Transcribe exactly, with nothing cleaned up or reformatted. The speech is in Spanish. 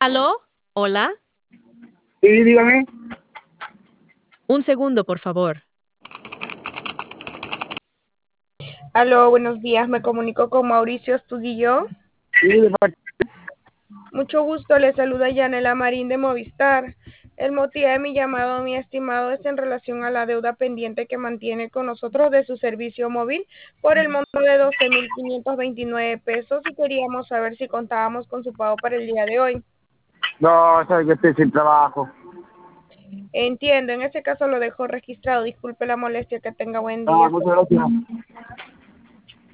¿Aló? ¿Hola? Sí, dígame. Un segundo, por favor. Aló, buenos días, me comunico con Mauricio Astudillo. Sí, de parte- Mucho gusto, le saluda Yanela Marín de Movistar. El motivo de mi llamado, mi estimado, es en relación a la deuda pendiente que mantiene con nosotros de su servicio móvil por el monto de doce mil quinientos veintinueve pesos y queríamos saber si contábamos con su pago para el día de hoy. no, sabe que estoy sin trabajo. Entiendo, en este caso lo dejo registrado. Disculpe la molestia, que tenga buen Ah, día. muchas gracias.